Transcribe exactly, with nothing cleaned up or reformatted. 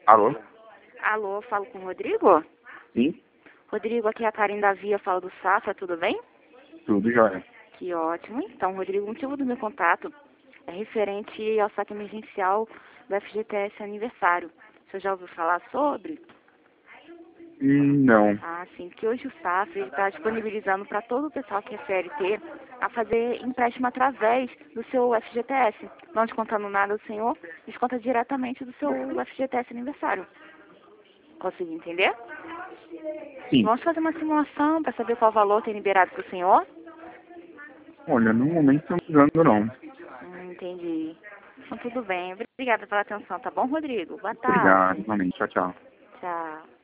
Alô? Alô, falo com o Rodrigo? Sim? Rodrigo, aqui é a Karen da Via, fala do Safra, tudo bem? Tudo jóia. Que ótimo. Então, Rodrigo, o motivo do meu contato é referente ao saque emergencial do F G T S aniversário. Você já ouviu falar sobre? Hum, Não. Ah, sim, que hoje o Safra está disponibilizando para todo o pessoal que é C L T a fazer empréstimo através do seu F G T S. Não descontando nada do senhor, desconta diretamente do seu F G T S aniversário. Consegui entender? Sim. Vamos fazer uma simulação para saber qual valor tem liberado para o senhor? Olha, no momento não precisando não. Hum, entendi. Então, tudo bem. Obrigada pela atenção, tá bom, Rodrigo? Boa Obrigado, tarde. realmente. Tchau, tchau. Tchau.